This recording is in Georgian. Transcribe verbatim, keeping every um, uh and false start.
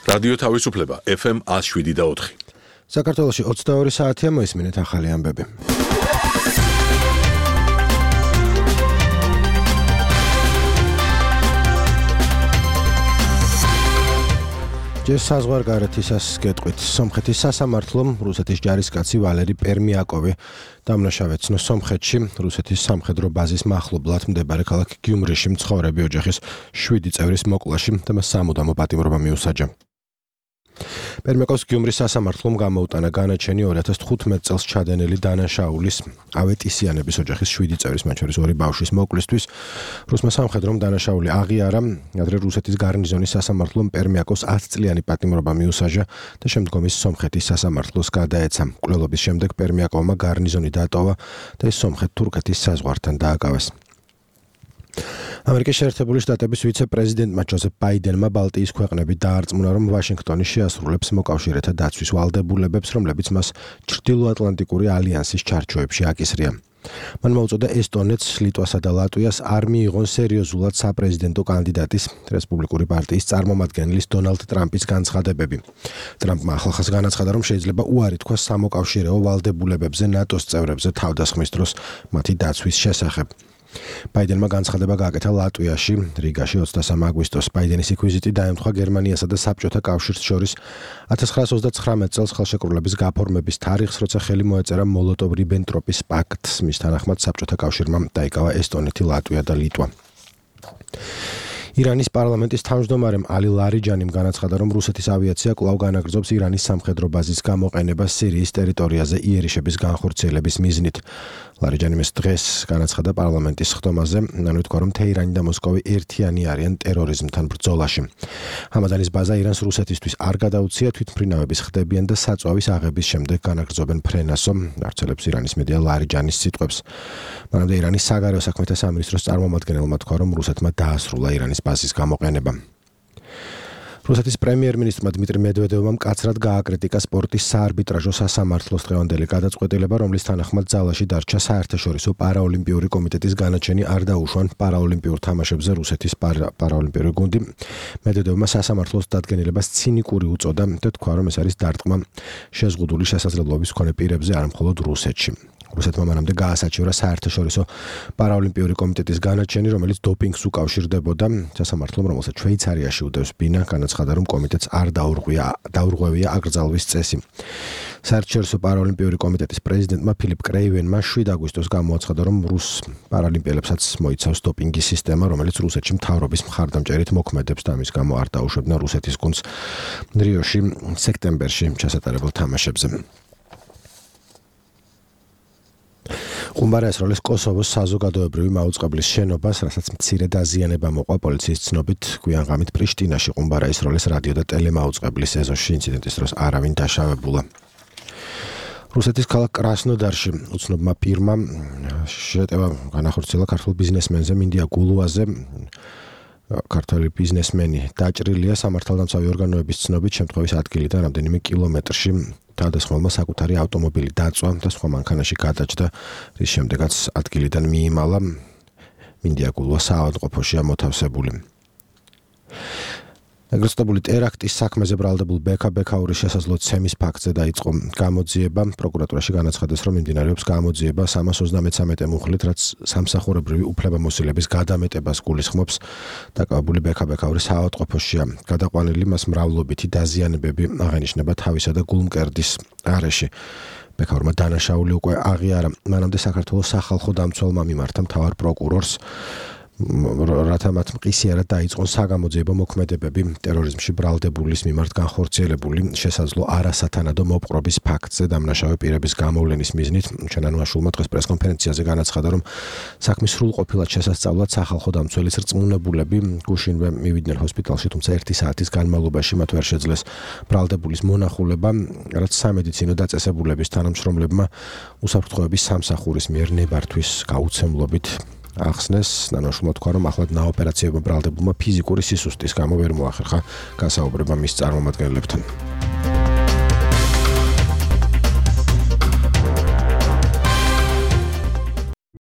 რადიო თავისუფლება ეფ ემ one oh seven და four. საქართველოში ოცდაორი საათია მოისმინეთ ახალი ამბები. ჯერ საზღვარგარეთისას გეტყვით, სომხეთის სასამართლომ რუსეთის ჯარისკაცი ვალერი პერმიაკოვი დამნაშავეცნო სომხეთში, რუსეთის სამხედრო ბაზის მახლობლად მდებარე ქალაქ გიუმრიში მცხოვრები ოჯახის შვიდი წევრის მოკლაში და მას სამუდამო პატიმრობა მიუსაჯა. პერმიაკოვს გიუმრის სასამართლომ გამოუტანა განაჩენი ორი ათას თხუთმეტ წელს ჩადენილი დანაშაულის ავეტისიანების ოჯახის შვიდი წევრის, მათ შორის ორი ბავშვის მოკლისთვის. რუსმა სამხედრომ დანაშაული აღიარა, ადრე რუსეთის გარნიზონის სასამართლომ პერმიაკოვს ათი წლიანი პატიმრობა მიუსაჯა და შემდგომ ის სომხეთის სასამართლოს გადაეცა. მკვლელობის შემდეგ პერმიაკოვმა გარნიზონი დატოვა და ის სომხეთ-თურქეთის საზღვართან დააკავეს. ამერიკის შეერთებული შტატების ვიცე-პრეზიდენტმა ჯოზეფ ბაიდენმა ბალტიის ქვეყნები დაარწმუნა, რომ ვაშინგტონი შეასრულებს მოკავშირეთა დაცვის ვალდებულებებს, რომლებიც მას ჩრდილოატლანტიკური ალიანსის ჩარჩოებში აკისრია. მან მოუწოდა ესტონეთს, ლიტვასა და ლატვიას არ მიიღონ სერიოზულად საპრეზიდენტო კანდიდატის რესპუბლიკური პარტიის წარმომადგენლის დონალდ ტრამპის განცხადებები. ტრამპმა ახალხაზრდა განაცხადა, რომ შეიძლება უარი თქვას სამოკავშირეო ვალდებულებებზე ნატოს წევრებზე თავდასხმის დროს მათი დაცვის შესახებ. ბაიდენმა განცხადება გააკეთა ლატვიაში, რიგაში ოცდასამი აგვისტოს. ბაიდენის იქ ვიზიტი დაემთხვა გერმანიასა და საბჭოთა კავშირს შორის ათას ცხრაას ოცდაცხრამეტ წელს ხელშეკრულების გაფორმების თარიღს, როცა ხელი მოეწერა მოლოტოვ-რიბენტროპის პაქტს. მის თანახმად საბჭოთა კავშირმა დაიკავა ესტონეთი, ლატვია და ლიტვა. ირანის პარლამენტის თავმჯდომარემ ალი ლარიჯანიმ განაცხადა, რომ რუსეთის ავიაცია კვლავ განაგრძობს ირანის სამხედრო ბაზის გამოყენებას სირიის ტერიტორიაზე იერიშების განხორციელების მიზნით. ლარიჯანიმ დღეს განაცხადა პარლამენტის ხდომაზე, ანუ თქვა, რომ თეირანი და მოსკოვი ერთიანი არიან ტერორიზმთან ბრძოლაში. ჰამადანის ბაზა ირანს რუსეთისთვის არ გადაუცია, თვითმფრინავების ხდებიან და საწვავის აღების შემდეგ განაგრძობენ ფრენასო, არცელებს ირანის მედია ლარიჯანის სიტყვებს. მანამდე ირანის საგარეო საქმეთა სამინისტროს წარმომადგენელმა თქვა, რომ რუსეთმა დაასრულა ირანის ბაზის გამოყენება. რუსეთის პრემიერ-მინისტრმა დმიტრი მედვედევმა მკაცრად გააკრიტიკა სპორტის საარბიტრაჟო სასამართლოს დღევანდელი გადაწყვეტილება, რომლის თანახმად ძალაში დარჩა საერთაშორისო პარაოლიმპიური კომიტეტის განაჩენი არ დაუშვან პარაოლიმპიურ თამაშებზე რუსეთის პარაოლიმპიური გუნდი. მედვედევმა სასამართლოს დადგენილებას ცინიკური უწოდა და თქვა, რომ ეს არის დარტყმა შეზღუდული შესაძლებლობის მქონე პირებზე არ მხოლოდ რუსეთში. რუსეთმა მანამდე გაასაჩივრა საერთაშორისო პარაოლიმპიური კომიტეტის განაჩენი, რომელიც დოპინგს უკავშირდებოდა. სასამართლომ, რომელსაც შვეიცარიაში უდევს ბინა, განაცხადა, რომ კომიტეტს არ დაურღვია დაურღვევია აკრძალვის წესი. საერთაშორისო პარაოლიმპიური კომიტეტის პრეზიდენტმა ფილიპ კრეივენმა შვიდ აგვისტოს გამოაცხადა, რომ რუს პარალიმპიელებსაც მოიცავს დოპინგის სისტემა, რომელიც რუსეთში მთავრობის მხარდამჭერით მოქმედებს და ამის გამო არ დაუშვებდა რუსეთის გუნდს რიოში სექტემბერში ჩასატარებულ თამაშებზე. ყუმბარა ესროლეს კოსოვოს საზოგადოებრივი მაუწყებლის შენობას, რასაც მცირე დაზიანება მოყვა პოლიციის ცნობით, გვიან ღამით პრიშტინაში ყუმბარა ესროლეს რადიო და ტელემაუწყებლის ეზოში ინციდენტის დროს არავინ დაშავებულა. რუსეთის ქალაქ კრასნოდარში უცნობმა პირმა შეტევა განახორციელა ქართულ ბიზნესმენზე მინდია გულუაზე. ქართული ბიზნესმენი დაჭრილია სამართალდამცავი ორგანოების ცნობით შემთხვევის ადგილიდან რამდენიმე კილომეტრში. თავდასხმელმა საკუთარი ავტომობილი დაწვა და სხვა მანქანაში გადაჭდა, რის შემდეგაც ადგილიდან მიიმალა. მინდია გულუა საავადმყოფოშია მოთავსებული. ეგრეთწოდებული ტერაქტის საქმეზე ბრალდებულ ბექა ბექაურის შესაძლო ცემის ფაქტზე დაიწყო გამოძიება. პროკურატურაში განაცხადეს, რომ მიმდინარეობს გამოძიება სამას ოცდამეცამეტე მუხლით, რაც სამსახურებრივი უფლებამოსილების გადამეტებას გულისხმობს. დაკავებული ბექა ბექაური საავადმყოფოშია გადაყვანილი, მას მრავლობითი დაზიანებები აღენიშნება თავისა და გულმკერდის არეში. ბექაურმა დანაშაული უკვე აღიარა. მანამდე საქართველოს სახალხო დამცველმა მიმართა მთავარ პროკურორს, რათა მათ მყისიარად დაიწყონ საგამოძიებო მოქმედებები ტერორიზმში ბრალდებულის მიმართ განხორციელებული შესაძლო არასათანადო მოპყრობის ფაქტზე დამნაშავე პირების გამოვლენის მიზნით. ჩანანუაშულმა დღეს პრესკონფერენციაზე განაცხადა, რომ საქმის სრულყოფილად შესასწავლად სახალხო დამცველის რწმუნებულები გუშინვე მივიდნენ ჰოსპიტალში, თუმცა ერთი საათის განმავლობაში მათ ვერ შეძლეს ბრალდებულის მონახულება, რაც სამედიცინო დაწესებულების თანამშრომლებმა უსაფრთხოების სამსახურის მიერ ნებართვის გაუცემლობით ახსნეს. ნანოშულმა თქვა, რომ ახლად ნაოპერაციებმა ბრალდებულმა ფიზიკური სისუსტის გამო ვერ მოახერხა გასაუბრება მის წარმომადგენლებთან.